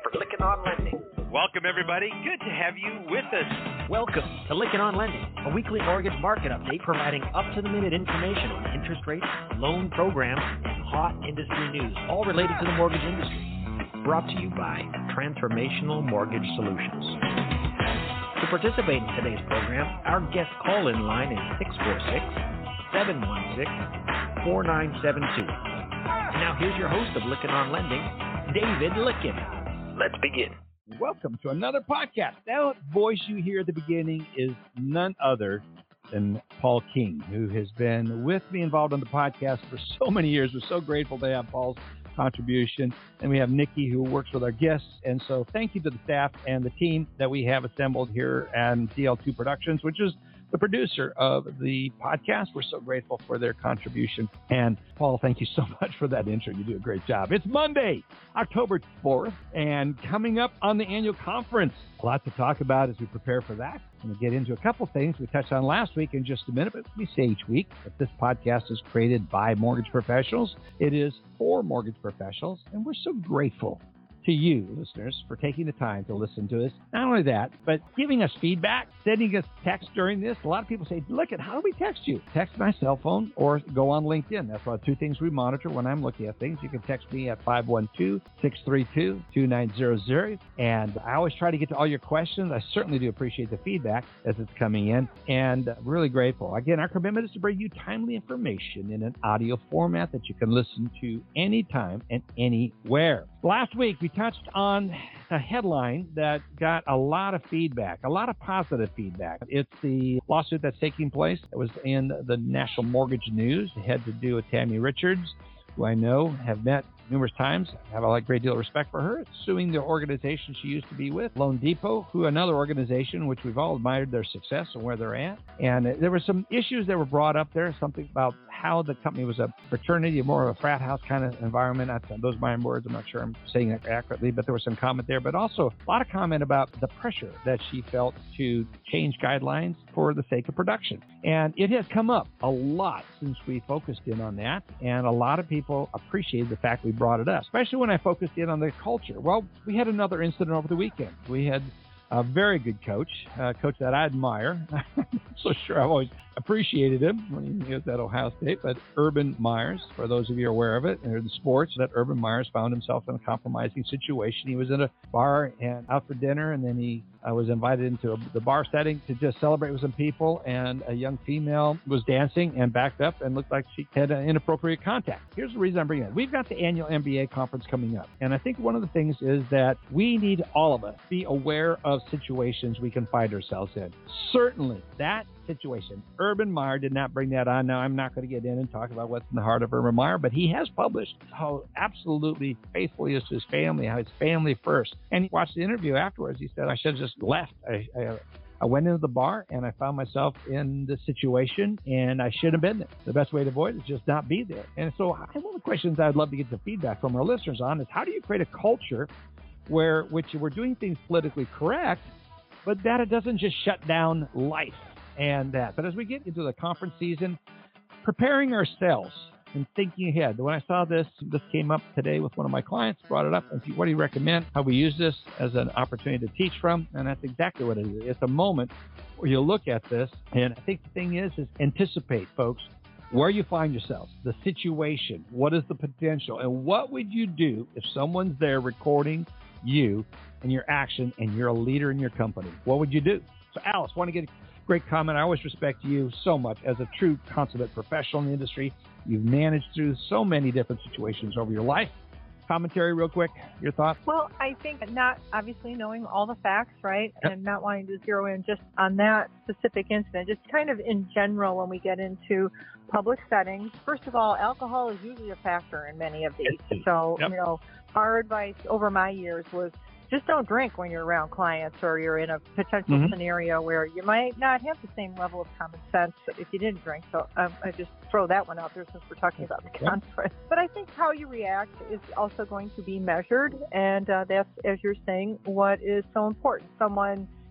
for Lykken on Lending. Welcome, everybody. Good to have you with us. Welcome to Lykken on Lending, a weekly mortgage market update providing up-to-the-minute information on interest rates, loan programs, and hot industry news, all related to the mortgage industry. Brought to you by Transformational Mortgage Solutions. To participate in today's program, our guest call-in line is 646-716-4972. Now here's your host of Lykken on Lending, David Lykken. Let's begin. Welcome to another podcast. That voice you hear at the beginning is none other than Paul King, who has been with me involved on the podcast for so many years. We're so grateful to have Paul's contribution. And we have Nikki, who works with our guests. And so thank you to the staff and the team that we have assembled here at DL2 Productions, which is the producer of the podcast. We're so grateful for their contribution. And Paul, thank you so much for that intro. You do a great job. It's Monday, October 4th, and coming up on the annual conference. A lot to talk about as we prepare for that. I'm going to get into a couple things we touched on last week in just a minute, but we say each week that this podcast is created by mortgage professionals. It is for mortgage professionals, and we're so grateful to you, listeners, for taking the time to listen to us. Not only that, but giving us feedback, sending us text during this. A lot of people say, look, how do we text you? Text my cell phone or go on LinkedIn. That's one of the two things we monitor when I'm looking at things. You can text me at 512-632-2900. And I always try to get to all your questions. I certainly do appreciate the feedback as it's coming in, and really grateful. Again, our commitment is to bring you timely information in an audio format that you can listen to anytime and anywhere. Last week, we touched on a headline that got a lot of feedback, a lot of positive feedback. It's the lawsuit that's taking place. It was in the National Mortgage News. It had to do with Tammy Richards, who I know have met numerous times. I have a great deal of respect for her. It's suing the organization she used to be with, Loan Depot, who another organization which we've all admired their success and where they're at. And there were some issues that were brought up there, something about how the company was a fraternity, more of a frat house kind of environment. Those are my words. I'm not sure I'm saying it accurately, but there was some comment there. But also a lot of comment about the pressure that she felt to change guidelines for the sake of production. And it has come up a lot since we focused in on that. And a lot of people appreciated the fact we brought it up, especially when I focused in on the culture. Well, we had another incident over the weekend. We had a very good coach, a coach that I admire. I'm so sure I've always appreciated him when he was at Ohio State, but Urban Myers, for those of you who are aware of it, in sports, that Urban Myers found himself in a compromising situation. He was in a bar and out for dinner, and then he was invited into the bar setting to just celebrate with some people, and a young female was dancing and backed up and looked like she had inappropriate contact. Here's the reason I'm bringing it. We've got the annual MBA conference coming up, and I think one of the things is that we need all of us be aware of situations we can find ourselves in. Certainly, that situation, Urban Meyer did not bring that on. Now, I'm not going to get in and talk about what's in the heart of Urban Meyer, but he has published how absolutely faithful he is to his family, how his family first. And he watched the interview afterwards. He said, I should have just left. I went into the bar and I found myself in this situation and I shouldn't have been there. The best way to avoid it is just not be there. And so one of the questions I'd love to get the feedback from our listeners on is, how do you create a culture which we're doing things politically correct, but that it doesn't just shut down life and that. But as we get into the conference season, preparing ourselves and thinking ahead. When I saw this came up today with one of my clients, brought it up, and said, what do you recommend? How we use this as an opportunity to teach from? And that's exactly what it is. It's a moment where you look at this, and I think the thing is anticipate, folks, where you find yourselves, the situation, what is the potential, and what would you do if someone's there recording you and your action and you're a leader in your company? What would you do? So Alice, want to get a great comment. I always respect you so much as a true consummate professional in the industry. You've managed through so many different situations over your life. Commentary real quick, your thoughts? Well, I think not obviously knowing all the facts, right, Yep. and not wanting to zero in just on that specific incident, just kind of in general when we get into public settings. First of all, alcohol is usually a factor in many of these. So, Yep. Our advice over my years was just don't drink when you're around clients or you're in a potential scenario where you might not have the same level of common sense if you didn't drink. So I just throw that one out there since we're talking about the conference. But I think how you react is also going to be measured. And that's, as you're saying, what is so important. Someone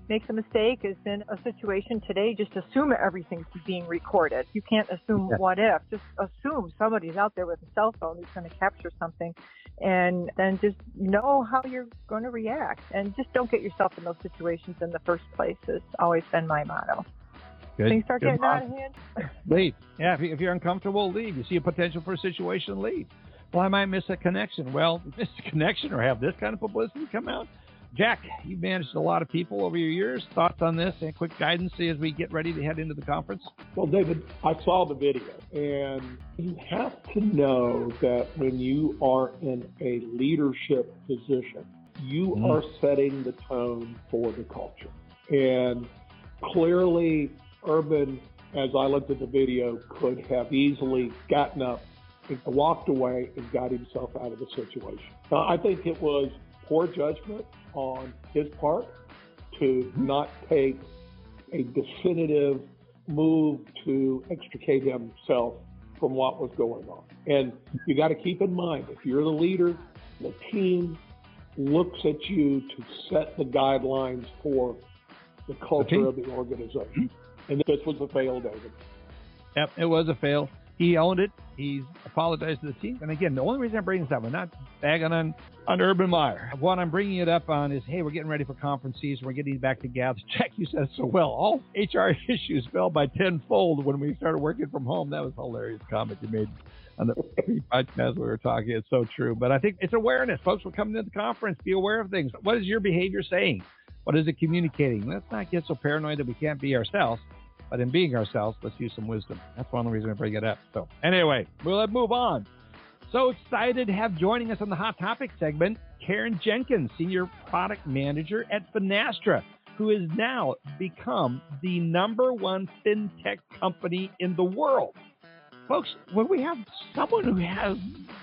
makes a mistake is in a situation today, just assume everything's being recorded. You can't assume what if. Just assume somebody's out there with a cell phone who's going to capture something, and then just know how you're going to react. And just don't get yourself in those situations in the first place has always been my motto. Good. Things start getting out of hand. Leave. Yeah, if you're uncomfortable, leave. You see a potential for a situation, leave. Well, I might miss a connection. Well, miss a connection or have this kind of publicity come out. Jack, you've managed a lot of people over your years. Thoughts on this and quick guidance as we get ready to head into the conference? Well, David, I saw the video, and you have to know that when you are in a leadership position, you are setting the tone for the culture. And clearly, Urban, as I looked at the video, could have easily gotten up and walked away and got himself out of the situation. Now, I think it was poor judgment on his part to not take a definitive move to extricate himself from what was going on. And you got to keep in mind, if you're the leader, the team looks at you to set the guidelines for the culture of the organization. And this was a fail, David. Yep, it was a fail. He owned it. He's apologized to the team. And again, the only reason I'm bringing this up, I'm not bagging on Urban Meyer. What I'm bringing it up on is, hey, we're getting ready for conference season. We're getting back together. Jack, you said it so well. All HR issues fell by tenfold when we started working from home. That was a hilarious comment you made on the podcast we were talking. It's so true. But I think it's awareness. Folks, we're coming to the conference. Be aware of things. What is your behavior saying? What is it communicating? Let's not get so paranoid that we can't be ourselves. But in being ourselves, let's use some wisdom. That's one of the reasons I bring it up. So anyway, we'll move on. So excited to have joining us on the Hot Topic segment, Karen Jenkins, Senior Product Manager at Finastra, who has now become the #1 fintech company in the world. Folks, when we have someone who has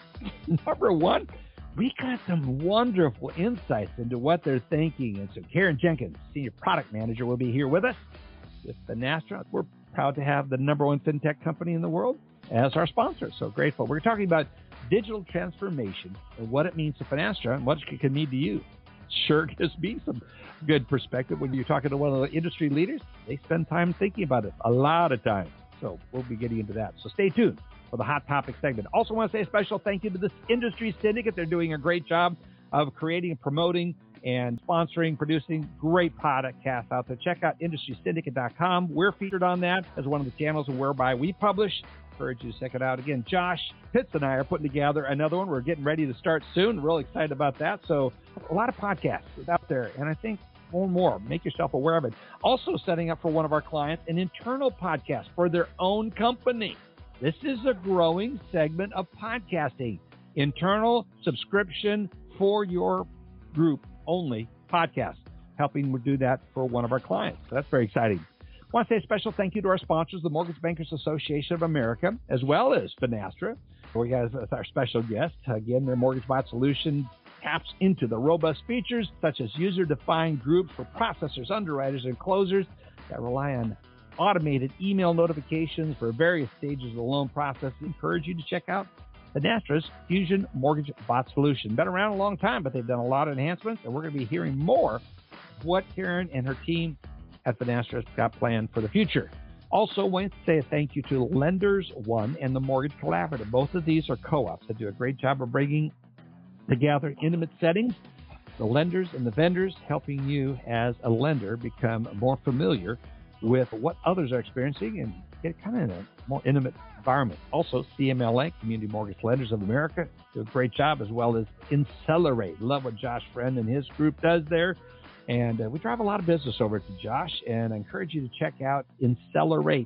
#1, we got some wonderful insights into what they're thinking. And so Karen Jenkins, Senior Product Manager, will be here with us. With Finastra, we're proud to have the #1 fintech company in the world as our sponsor. So grateful. We're talking about digital transformation and what it means to Finastra and what it can mean to you. Sure gives me some good perspective when you're talking to one of the industry leaders. They spend time thinking about it, a lot of time. So we'll be getting into that. So stay tuned for the Hot Topic segment. Also want to say a special thank you to this industry syndicate. They're doing a great job of creating and promoting and sponsoring, producing great podcasts out there. Check out industrysyndicate.com. We're featured on that as one of the channels whereby we publish. Encourage you to check it out. Again, Josh Pitts and I are putting together another one. We're getting ready to start soon. Really excited about that. So a lot of podcasts out there, and I think more and more. Make yourself aware of it. Also setting up for one of our clients an internal podcast for their own company. This is a growing segment of podcasting. Internal subscription for your group only podcast, helping do that for one of our clients. So that's very exciting. I want to say a special thank you to our sponsors, the Mortgage Bankers Association of America, as well as Finastra. We have as our special guest. Again, their MortgageBot solution taps into the robust features such as user-defined groups for processors, underwriters, and closers that rely on automated email notifications for various stages of the loan process. I encourage you to check out Finastra's Fusion Mortgage Bot solution. Been around a long time, but they've done a lot of enhancements, and we're going to be hearing more of what Karen and her team at Finastra has got planned for the future. Also, want to say a thank you to Lenders One and the Mortgage Collaborative. Both of these are co-ops that do a great job of bringing together intimate settings, the lenders and the vendors, helping you as a lender become more familiar with what others are experiencing and get kind of in a more intimate environment. Also, CMLA, Community Mortgage Lenders of America, do a great job, as well as Incelerate. Love what Josh Friend and his group does there. And we drive a lot of business over to Josh, and I encourage you to check out Incelerate,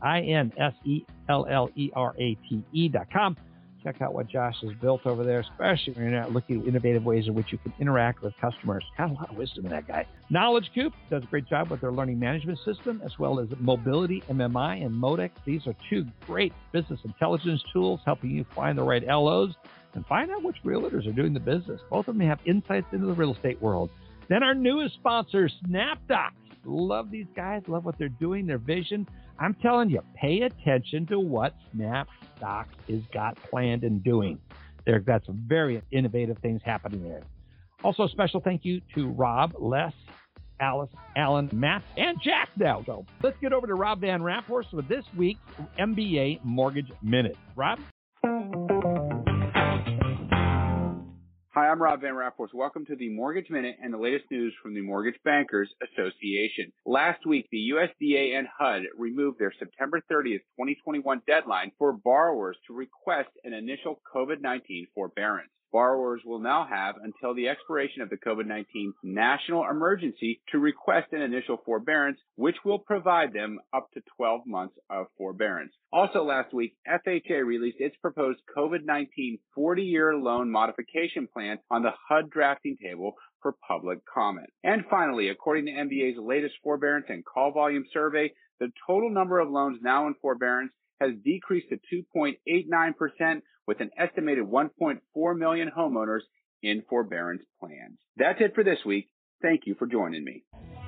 INSELLERATE.com. Check out what Josh has built over there, especially when you're not looking at innovative ways in which you can interact with customers. Got a lot of wisdom in that guy. Knowledge Coop does a great job with their learning management system, as well as Mobility, MMI, and Modex. These are two great business intelligence tools helping you find the right LOs and find out which realtors are doing the business. Both of them have insights into the real estate world. Then our newest sponsor, SnapDocs. Love these guys. Love what they're doing, their vision. I'm telling you, pay attention to what SnapDocs has got planned and doing. They've got some very innovative things happening there. Also, a special thank you to Rob, Les, Alice, Alan, Matt, and Jack now. So let's get over to Rob Van Raphorst with this week's MBA Mortgage Minute. Rob? Hi, I'm Rob Van Raphorst. Welcome to the Mortgage Minute and the latest news from the Mortgage Bankers Association. Last week, the USDA and HUD removed their September 30th, 2021 deadline for borrowers to request an initial COVID-19 forbearance. Borrowers will now have until the expiration of the COVID-19 national emergency to request an initial forbearance, which will provide them up to 12 months of forbearance. Also last week, FHA released its proposed COVID-19 40-year loan modification plan on the HUD drafting table for public comment. And finally, according to MBA's latest forbearance and call volume survey, the total number of loans now in forbearance has decreased to 2.89%, with an estimated 1.4 million homeowners in forbearance plans. That's it for this week. Thank you for joining me.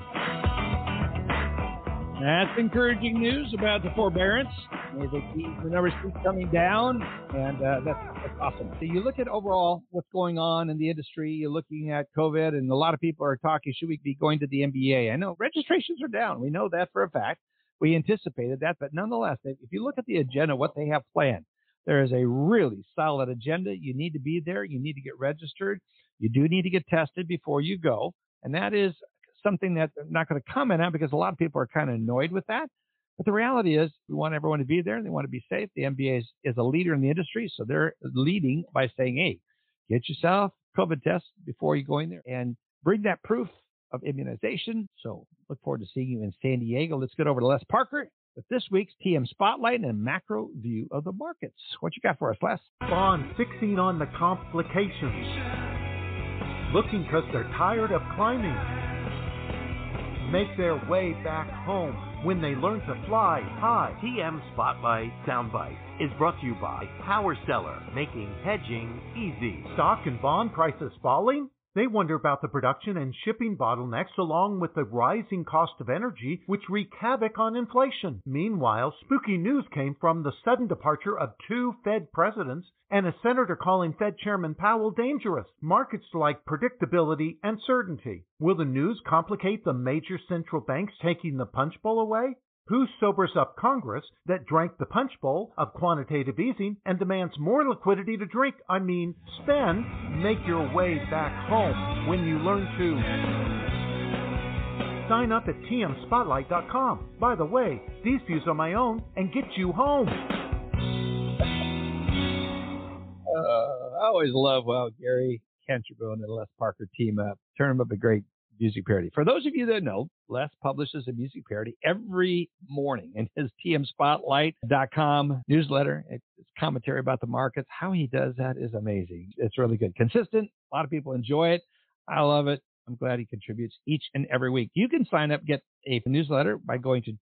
That's encouraging news about the forbearance. The numbers keep coming down, and that's awesome. So you look at overall what's going on in the industry. You're looking at COVID, and a lot of people are talking, should we be going to the MBA? I know registrations are down. We know that for a fact. We anticipated that, but nonetheless, if you look at the agenda, what they have planned, there is a really solid agenda. You need to be there. You need to get registered. You do need to get tested before you go. And that is something that I'm not going to comment on because a lot of people are kind of annoyed with that. But the reality is we want everyone to be there. They want to be safe. The MBA is a leader in the industry. So they're leading by saying, hey, get yourself COVID test before you go in there and bring that proof of immunization. So look forward to seeing you in San Diego. Let's get over to Les Parker with this week's TM Spotlight and macro view of the markets. What you got for us, Les? Bond fixing on the complications. Looking because they're tired of climbing. Make their way back home when they learn to fly high. TM Spotlight Soundbite is brought to you by Power Seller, making hedging easy. Stock and bond prices falling? They wonder about the production and shipping bottlenecks along with the rising cost of energy, which wreak havoc on inflation. Meanwhile, spooky news came from the sudden departure of 2 Fed presidents and a senator calling Fed Chairman Powell dangerous. Markets like predictability and certainty. Will the news complicate the major central banks taking the punch bowl away? Who sobers up Congress that drank the punch bowl of quantitative easing and demands more liquidity to spend? Make your way back home when you learn to. Sign up at tmspotlight.com. By the way, these views are my own and get you home. I always love how Gary Cantrell and the Les Parker team up. Turn them up a great music parody. For those of you that know, Les publishes a music parody every morning in his tmspotlight.com newsletter. It's commentary about the markets. How he does that is amazing. It's really good. Consistent. A lot of people enjoy it. I love it. I'm glad he contributes each and every week. You can sign up, get a newsletter by going to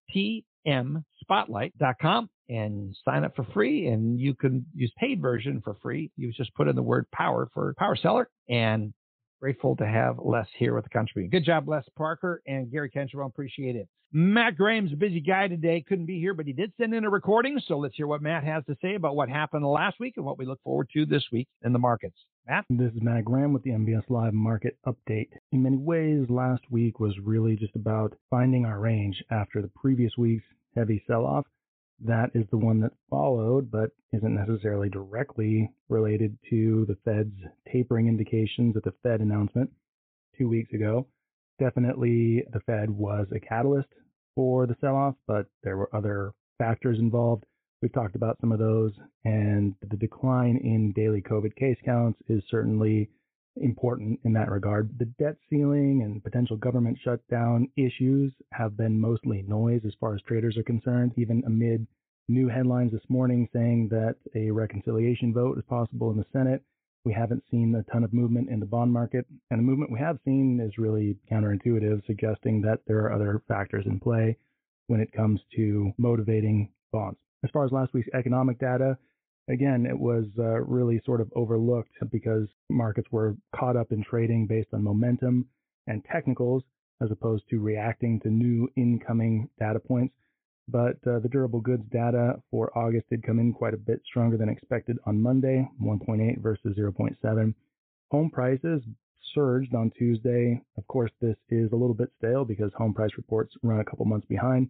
tmspotlight.com and sign up for free. And you can use paid version for free. You just put in the word power for Power Seller, and grateful to have Les here with the contribution. Good job, Les Parker and Gary Cantrell. Appreciate it. Matt Graham's a busy guy today. Couldn't be here, but he did send in a recording. So let's hear what Matt has to say about what happened last week and what we look forward to this week in the markets. Matt? This is Matt Graham with the MBS Live Market Update. In many ways, last week was really just about finding our range after the previous week's heavy sell-off. That is the one that followed, but isn't necessarily directly related to the Fed's tapering indications at the Fed announcement 2 weeks ago. Definitely the Fed was a catalyst for the sell-off, but there were other factors involved. We've talked about some of those, and the decline in daily COVID case counts is certainly important in that regard. The debt ceiling and potential government shutdown issues have been mostly noise as far as traders are concerned, even amid new headlines this morning saying that a reconciliation vote is possible in the Senate. We haven't seen a ton of movement in the bond market, and the movement we have seen is really counterintuitive, suggesting that there are other factors in play when it comes to motivating bonds. As far as last week's economic data, again, it was really sort of overlooked because markets were caught up in trading based on momentum and technicals as opposed to reacting to new incoming data points. But the durable goods data for August did come in quite a bit stronger than expected on Monday, 1.8 versus 0.7. Home prices surged on Tuesday. Of course, this is a little bit stale because home price reports run a couple months behind.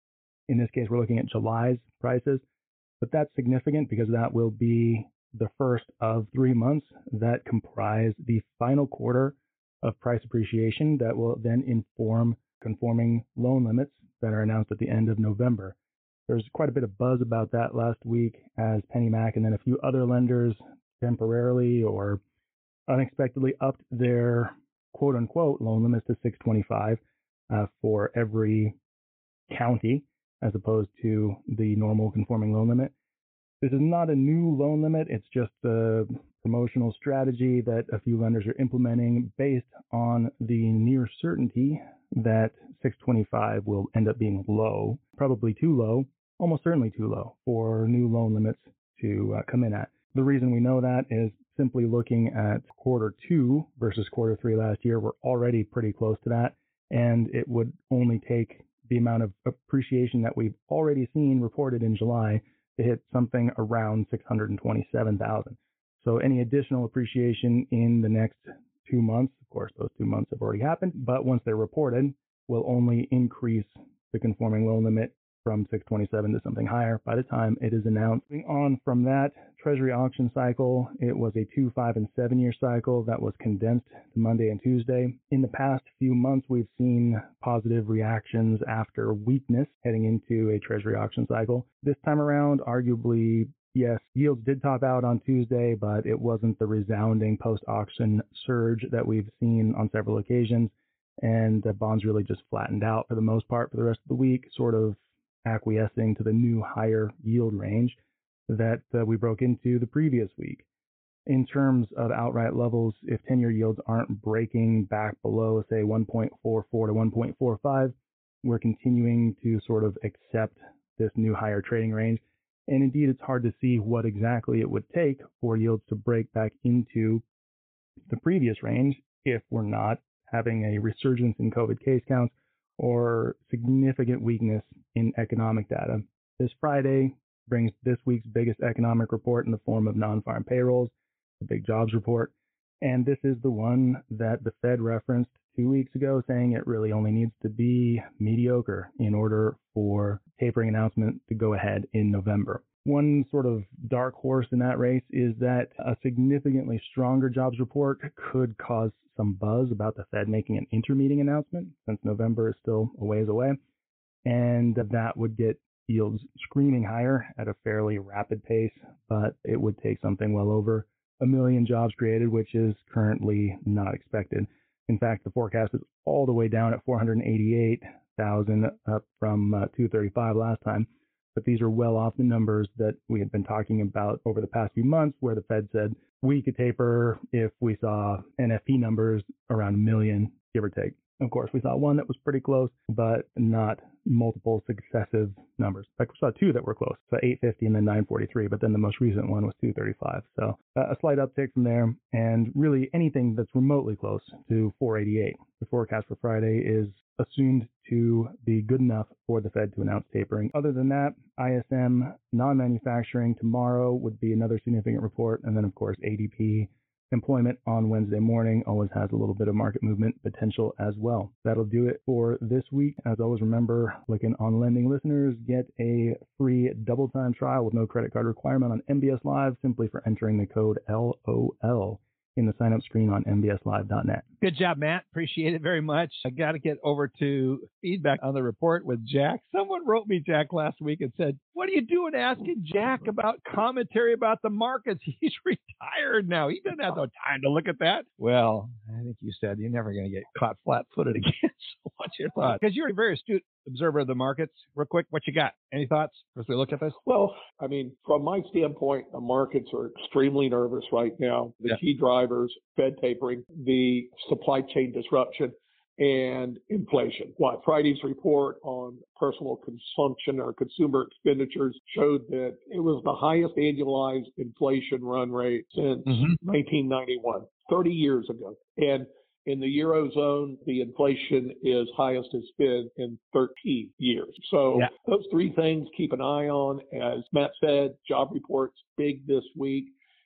In this case, we're looking at July's prices, but that's significant because that will be the first of 3 months that comprise the final quarter of price appreciation that will then inform conforming loan limits that are announced at the end of November. There's quite a bit of buzz about that last week as PennyMac and then a few other lenders temporarily or unexpectedly upped their quote-unquote loan limits to 625 for every county as opposed to the normal conforming loan limit. This is not a new loan limit. It's just a promotional strategy that a few lenders are implementing based on the near certainty that 625 will end up being low, probably too low, almost certainly too low for new loan limits to come in at. The reason we know that is simply looking at quarter 2 versus quarter 3 last year. We're already pretty close to that, and it would only take the amount of appreciation that we've already seen reported in July to hit something around 627,000. So any additional appreciation in the next 2 months, of course, those 2 months have already happened, but once they're reported, will only increase the conforming loan limit from 627 to something higher by the time it is announced. Moving on from that Treasury auction cycle, it was a 2, 5, and 7-year cycle that was condensed to Monday and Tuesday. In the past few months, we've seen positive reactions after weakness heading into a Treasury auction cycle. This time around, arguably, yes, yields did top out on Tuesday, but it wasn't the resounding post-auction surge that we've seen on several occasions, and the bonds really just flattened out for the most part for the rest of the week, sort of acquiescing to the new higher yield range that we broke into the previous week. In terms of outright levels, if 10-year yields aren't breaking back below, say, 1.44 to 1.45, we're continuing to sort of accept this new higher trading range. And indeed, it's hard to see what exactly it would take for yields to break back into the previous range if we're not having a resurgence in COVID case counts or significant weakness in economic data. This Friday brings this week's biggest economic report in the form of non-farm payrolls, the big jobs report. And this is the one that the Fed referenced 2 weeks ago, saying it really only needs to be mediocre in order for tapering announcement to go ahead in November. One sort of dark horse in that race is that a significantly stronger jobs report could cause some buzz about the Fed making an intermeeting announcement, since November is still a ways away, and that would get yields screaming higher at a fairly rapid pace, but it would take something well over 1 million jobs created, which is currently not expected. In fact, the forecast is all the way down at 488,000, up from 235 last time. But these are well off the numbers that we had been talking about over the past few months, where the Fed said we could taper if we saw NFP numbers around 1 million, give or take. Of course, we saw one that was pretty close, but not multiple successive numbers. In fact, we saw two that were close, so 850 and then 943, but then the most recent one was 235. So a slight uptick from there, and really anything that's remotely close to 488. The forecast for Friday is assumed to be good enough for the Fed to announce tapering. Other than that, ISM non-manufacturing tomorrow would be another significant report, and then of course ADP employment on Wednesday morning always has a little bit of market movement potential as well. That'll do it for this week. As always, remember, Clicking on Lending listeners get a free double time trial with no credit card requirement on MBS Live simply for entering the code LOL in the sign-up screen on mbslive.net. Good job, Matt. Appreciate it very much. I got to get over to feedback on the report with Jack. Someone wrote me, Jack, last week and said, what are you doing asking Jack about commentary about the markets? He's retired now. He doesn't have no time to look at that. Well, I think you said you're never going to get caught flat-footed again. So what's your thought? Because you're a very astute observer of the markets. Real quick, what you got? Any thoughts as we look at this? Well, I mean, from my standpoint, the markets are extremely nervous right now. The key drivers, Fed tapering, the supply chain disruption, and inflation. Friday's report on personal consumption or consumer expenditures showed that it was the highest annualized inflation run rate since 1991, 30 years ago. And in the Eurozone, the inflation is highest it's been in 13 years. So those three things keep an eye on. As Matt said, job reports big this week.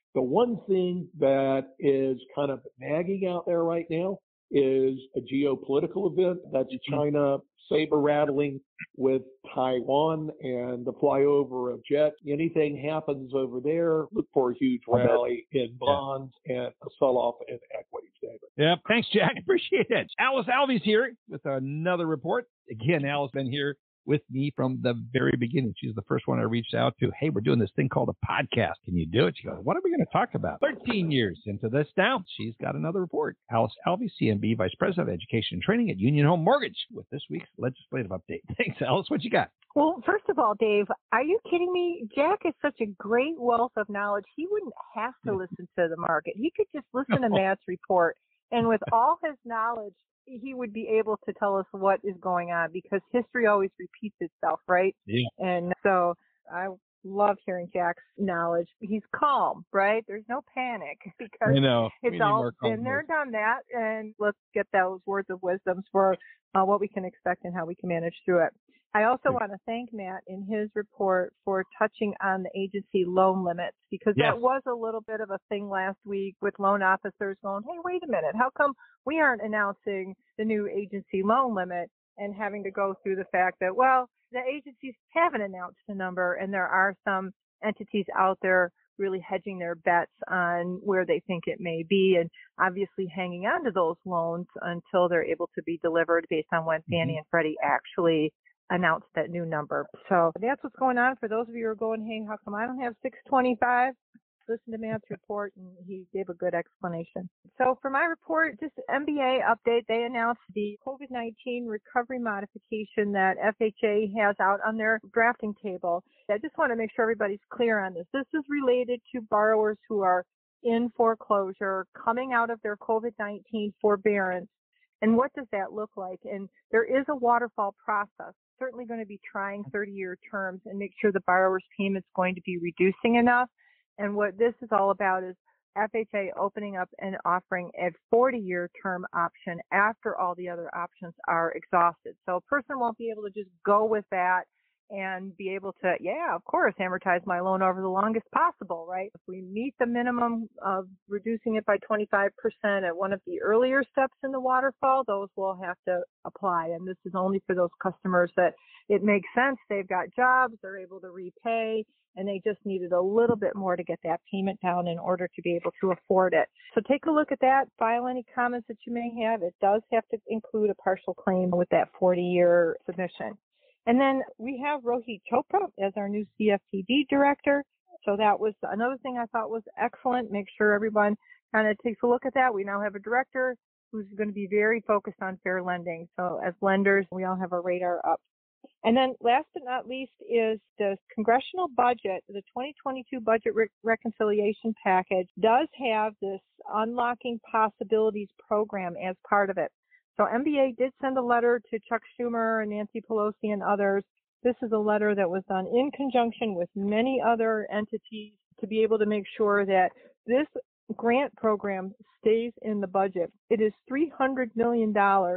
The one thing that is kind of nagging out there right now is a geopolitical event. That's China saber rattling with Taiwan and the flyover of jets. Anything happens over there, look for a huge rally in bonds and a sell-off in equities, David. Yep. Thanks, Jack. Appreciate it. Alice Alvey's here with another report. Again, Alice been here with me from the very beginning. She's the first one I reached out to. Hey, we're doing this thing called a podcast. Can you do it? She goes, what are we going to talk about? 13 years into this now, she's got another report. Alice Alvey, CMB Vice President of Education and Training at Union Home Mortgage, with this week's legislative update. Thanks, Alice. What you got? Well, first of all, Dave, are you kidding me? Jack is such a great wealth of knowledge. He wouldn't have to listen to the market. He could just listen to Matt's report. And with all his knowledge, he would be able to tell us what is going on, because history always repeats itself, right? Yeah. And so I love hearing Jack's knowledge. He's calm, right? There's no panic, because it's all been there, done that. And let's get those words of wisdom for what we can expect and how we can manage through it. I also want to thank Matt in his report for touching on the agency loan limits, because that was a little bit of a thing last week with loan officers going, hey, wait a minute, how come we aren't announcing the new agency loan limit, and having to go through the fact that, well, the agencies haven't announced the number, and there are some entities out there really hedging their bets on where they think it may be, and obviously hanging on to those loans until they're able to be delivered based on when Fannie and Freddie actually announced that new number. So that's what's going on. For those of you who are going, hey, how come I don't have 625? Listen to Matt's report, and he gave a good explanation. So for my report, just MBA update, they announced the COVID-19 recovery modification that FHA has out on their drafting table. I just want to make sure everybody's clear on this. This is related to borrowers who are in foreclosure, coming out of their COVID-19 forbearance. And what does that look like? And there is a waterfall process. Certainly going to be trying 30-year terms and make sure the borrower's payment's going to be reducing enough. And what this is all about is FHA opening up and offering a 40-year term option after all the other options are exhausted. So a person won't be able to just go with that and be able to, of course, amortize my loan over the longest possible, right? If we meet the minimum of reducing it by 25% at one of the earlier steps in the waterfall, those will have to apply. And this is only for those customers that it makes sense. They've got jobs, they're able to repay, and they just needed a little bit more to get that payment down in order to be able to afford it. So take a look at that, file any comments that you may have. It does have to include a partial claim with that 40-year submission. And then we have Rohit Chopra as our new CFPB director. So that was another thing I thought was excellent. Make sure everyone kind of takes a look at that. We now have a director who's going to be very focused on fair lending. So as lenders, we all have our radar up. And then last but not least is the congressional budget. The 2022 budget reconciliation package does have this Unlocking Possibilities program as part of it. So MBA did send a letter to Chuck Schumer and Nancy Pelosi and others. This is a letter that was done in conjunction with many other entities to be able to make sure that this grant program stays in the budget. It is $300 million,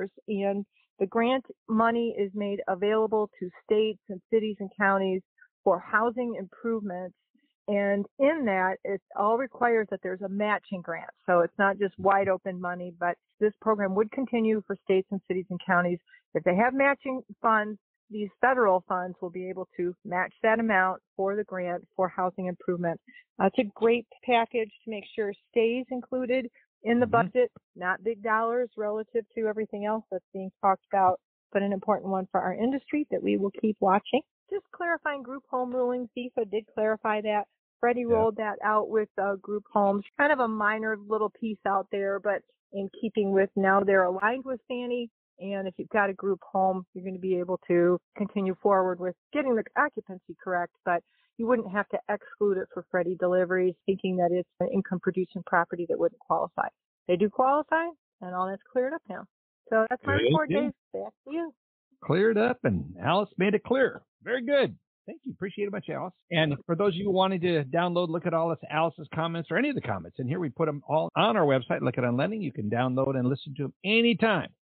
and the grant money is made available to states and cities and counties for housing improvements. And in that, it all requires that there's a matching grant. So it's not just wide open money, but this program would continue for states and cities and counties. If they have matching funds, these federal funds will be able to match that amount for the grant for housing improvement. It's a great package to make sure it stays included in the budget, not big dollars relative to everything else that's being talked about, but an important one for our industry that we will keep watching. Just clarifying group home rulings. FIFA did clarify that. Freddie rolled that out with group homes. Kind of a minor little piece out there, but in keeping with now they're aligned with Fannie. And if you've got a group home, you're going to be able to continue forward with getting the occupancy correct, but you wouldn't have to exclude it for Freddie deliveries, thinking that it's an income-producing property that wouldn't qualify. They do qualify, and all that's cleared up now. So that's my report, Dave. Back to you. Cleared up, and Alice made it clear. Very good. Thank you. Appreciate it much, Alice. And for those of you who wanted to download, look at all of Alice's comments or any of the comments, and here we put them all on our website, Look at On Lending. You can download and listen to them anytime.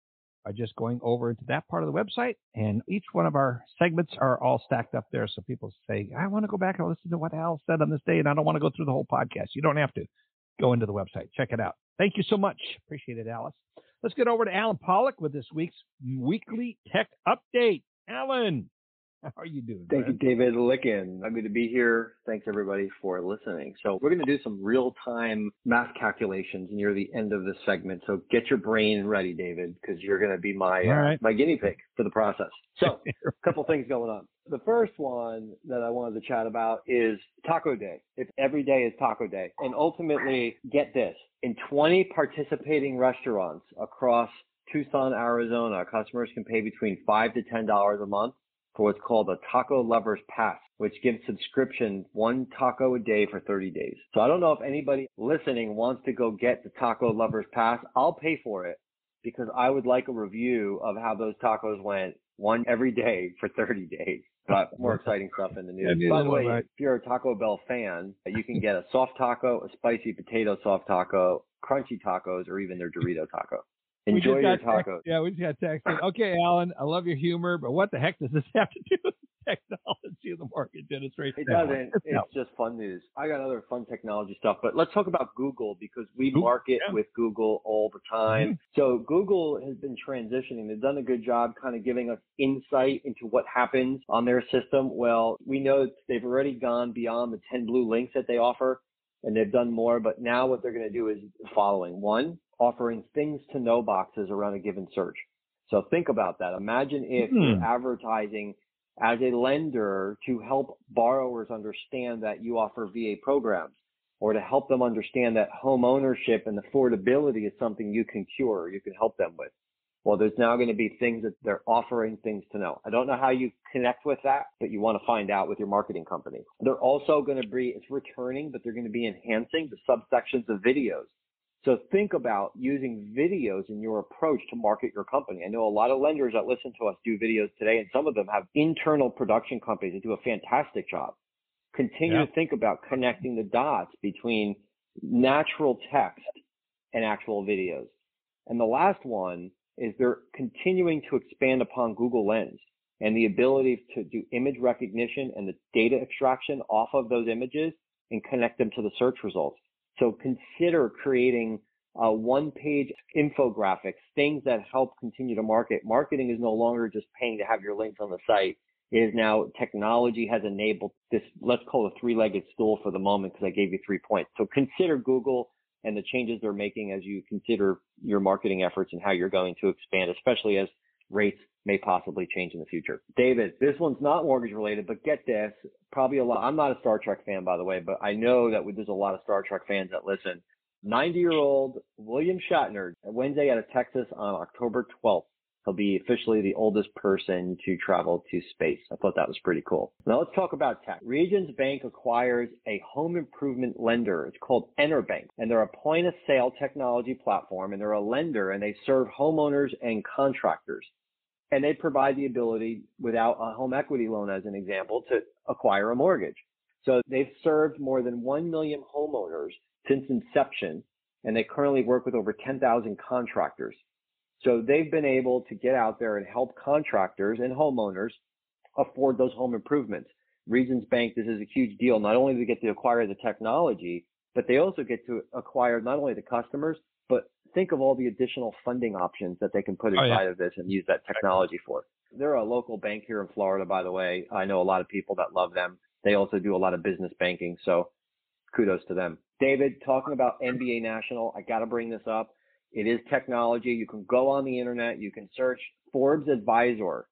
by just going over into that part of the website. And each one of our segments are all stacked up there. So people say, I want to go back and listen to what Al said on this day, and I don't want to go through the whole podcast. You don't have to. Go into the website. Check it out. Thank you so much. Appreciate it, Alice. Let's get over to Alan Pollock with this week's weekly tech update. Alan, how are you doing? Thank you, David Licken. I'm going to be here. Thanks, everybody, for listening. So we're going to do some real-time math calculations near the end of this segment. So get your brain ready, David, because you're going to be my guinea pig for the process. So a couple things going on. The first one that I wanted to chat about is Taco Day. If every day is Taco Day. And ultimately, get this, in 20 participating restaurants across Tucson, Arizona, customers can pay between $5 to $10 a month for what's called a Taco Lovers Pass, which gives subscription one taco a day for 30 days. So I don't know if anybody listening wants to go get the Taco Lovers Pass. I'll pay for it because I would like a review of how those tacos went, one every day for 30 days. But more exciting stuff in the news. By the way, if you're a Taco Bell fan, you can get a soft taco, a spicy potato soft taco, crunchy tacos, or even their Dorito taco. Enjoy your tacos. We just got texted. Okay, Alan, I love your humor, but what the heck does this have to do with technology in the mortgage industry? It doesn't. It's just fun news. I got other fun technology stuff, but let's talk about Google because we market with Google all the time. Mm-hmm. So Google has been transitioning. They've done a good job kind of giving us insight into what happens on their system. Well, we know they've already gone beyond the 10 blue links that they offer, and they've done more, but now what they're going to do is the following. One, offering things to know boxes around a given search. So think about that. Imagine if you're advertising as a lender to help borrowers understand that you offer VA programs, or to help them understand that home ownership and affordability is something you can cure, you can help them with. Well, there's now going to be things that they're offering things to know. I don't know how you connect with that, but you want to find out with your marketing company. They're also going to be, it's returning, but they're going to be enhancing the subsections of videos. So think about using videos in your approach to market your company. I know a lot of lenders that listen to us do videos today, and some of them have internal production companies that do a fantastic job. Continue to think about connecting the dots between natural text and actual videos. And the last one is they're continuing to expand upon Google Lens and the ability to do image recognition and the data extraction off of those images and connect them to the search results. So consider creating one-page infographics, things that help continue to market. Marketing is no longer just paying to have your links on the site. It is now technology has enabled this, let's call it a three-legged stool for the moment because I gave you 3 points. So consider Google and the changes they're making as you consider your marketing efforts and how you're going to expand, especially as rates may possibly change in the future. David, this one's not mortgage related, but get this, probably a lot. I'm not a Star Trek fan, by the way, but I know that there's a lot of Star Trek fans that listen. 90-year-old William Shatner, Wednesday out of Texas on October 12th. He'll be officially the oldest person to travel to space. I thought that was pretty cool. Now let's talk about tech. Regions Bank acquires a home improvement lender. It's called EnerBank, and they're a point-of-sale technology platform, and they're a lender, and they serve homeowners and contractors. And they provide the ability, without a home equity loan as an example, to acquire a mortgage. So they've served more than 1 million homeowners since inception, and they currently work with over 10,000 contractors. So they've been able to get out there and help contractors and homeowners afford those home improvements. Regions Bank, this is a huge deal. Not only do they get to acquire the technology, but they also get to acquire not only the customers, but think of all the additional funding options that they can put inside of this and use that technology for. They're a local bank here in Florida, by the way. I know a lot of people that love them. They also do a lot of business banking, so kudos to them. David, talking about MBA National, I got to bring this up. It is technology. You can go on the internet. You can search Forbes Advisor,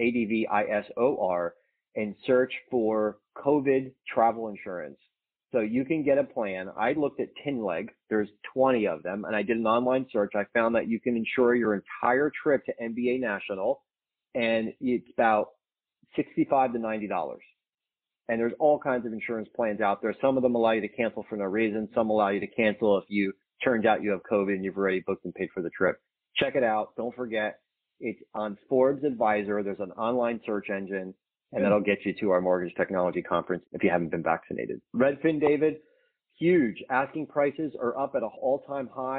ADVISOR, and search for COVID travel insurance. So you can get a plan. I looked at Tinleg. There's 20 of them, and I did an online search. I found that you can insure your entire trip to MBA National, and it's about $65 to $90. And there's all kinds of insurance plans out there. Some of them allow you to cancel for no reason. Some allow you to cancel if you turns out you have COVID and you've already booked and paid for the trip. Check it out. Don't forget, it's on Forbes Advisor. There's an online search engine, and that'll get you to our mortgage technology conference if you haven't been vaccinated. Redfin, David, huge. Asking prices are up at an all-time high.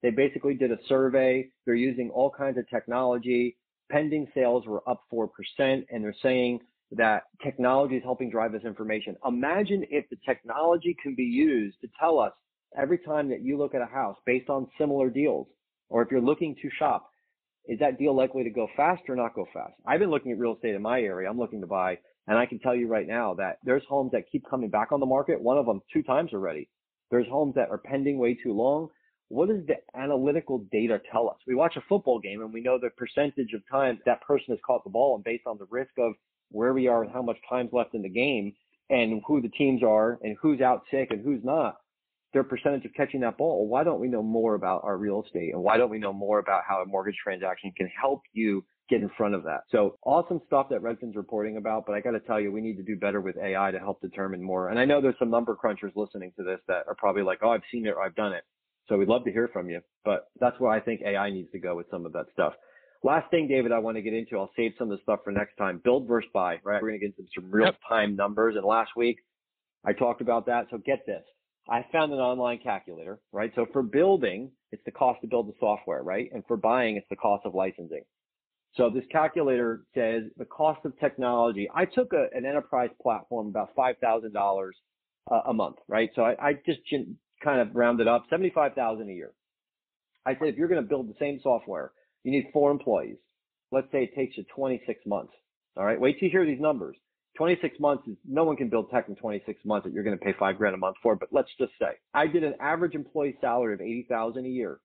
They basically did a survey. They're using all kinds of technology. Pending sales were up 4%, and they're saying that technology is helping drive this information. Imagine if the technology can be used to tell us every time that you look at a house based on similar deals, or if you're looking to shop, is that deal likely to go fast or not go fast? I've been looking at real estate in my area. I'm looking to buy, and I can tell you right now that there's homes that keep coming back on the market. One of them 2 times already. There's homes that are pending way too long. What does the analytical data tell us? We watch a football game and we know the percentage of time that person has caught the ball, and based on the risk of where we are and how much time's left in the game and who the teams are and who's out sick and who's not, their percentage of catching that ball. Why don't we know more about our real estate, and why don't we know more about how a mortgage transaction can help you get in front of that? So awesome stuff that Redfin's reporting about, but I got to tell you, we need to do better with AI to help determine more. And I know there's some number crunchers listening to this that are probably like, oh, I've seen it or I've done it. So we'd love to hear from you, but that's where I think AI needs to go with some of that stuff. Last thing, David, I want to get into, I'll save some of the stuff for next time. Build versus buy, right? We're going to get into some real-time numbers. And last week, I talked about that. So get this. I found an online calculator, right? So for building, it's the cost to build the software, right? And for buying, it's the cost of licensing. So this calculator says the cost of technology. I took an enterprise platform, about $5,000 a month, right? So I just kind of rounded up, $75,000 a year. I said, if you're going to build the same software, you need 4 employees. Let's say it takes you 26 months. All right. Wait till you hear these numbers. 26 months is, no one can build tech in 26 months that you're going to pay $5,000 a month for. But let's just say I did an average employee salary of $80,000 a year,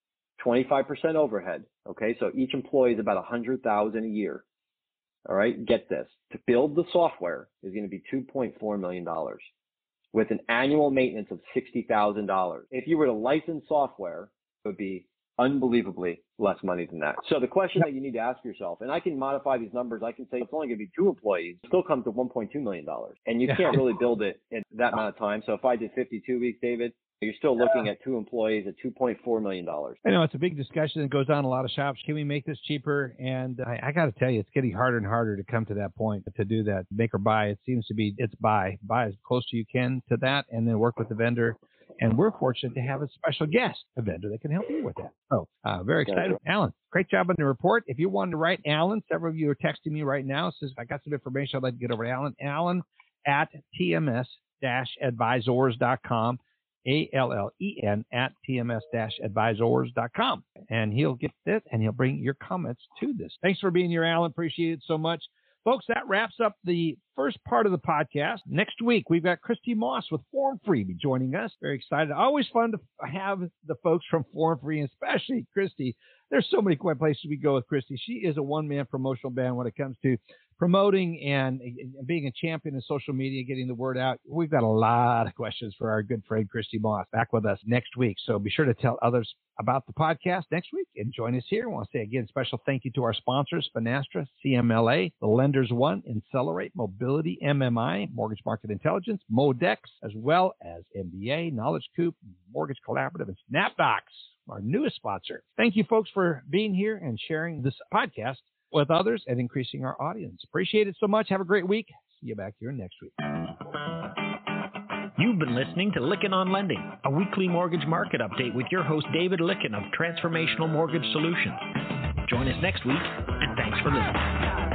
25% overhead. Okay. So each employee is about $100,000 a year. All right. Get this. To build the software is going to be $2.4 million with an annual maintenance of $60,000. If you were to license software, it would be unbelievably less money than that. So the question that you need to ask yourself, and I can modify these numbers, I can say it's only going to be 2 employees, it still comes to $1.2 million. And you can't really build it in that amount of time. So if I did 52 weeks, David, you're still looking at 2 employees at $2.4 million. I know it's a big discussion that goes on in a lot of shops. Can we make this cheaper? And I got to tell you, it's getting harder and harder to come to that point, to do that. Make or buy, it seems to be, it's buy. Buy as close as you can to that, and then work with the vendor. And we're fortunate to have a special guest, a vendor that can help you with that. So very excited. Alan, great job on the report. If you wanted to write Alan, several of you are texting me right now. Says, I got some information I'd like to get over to Alan. Alan at tms-advisors.com. ALLEN at tms-advisors.com. And he'll get this, and he'll bring your comments to this. Thanks for being here, Alan. Appreciate it so much. Folks, that wraps up the first part of the podcast. Next week, we've got Christy Moss with Forum Free joining us. Very excited. Always fun to have the folks from Forum Free, and especially Christy. There's so many places we go with Christy. She is a one-man promotional band when it comes to promoting and being a champion in social media, getting the word out. We've got a lot of questions for our good friend Christy Moss back with us next week. So be sure to tell others about the podcast next week and join us here. I want to say again, special thank you to our sponsors, Finastra, CMLA, The Lenders One, Accelerate, Mobility, MMI, Mortgage Market Intelligence, Modex, as well as MBA, Knowledge Coop, Mortgage Collaborative, and SnapDocs, our newest sponsor. Thank you, folks, for being here and sharing this podcast with others and increasing our audience. Appreciate it so much. Have a great week. See you back here next week. You've been listening to Lykken on Lending, a weekly mortgage market update with your host, David Lykken of Transformational Mortgage Solutions. Join us next week, and thanks for listening.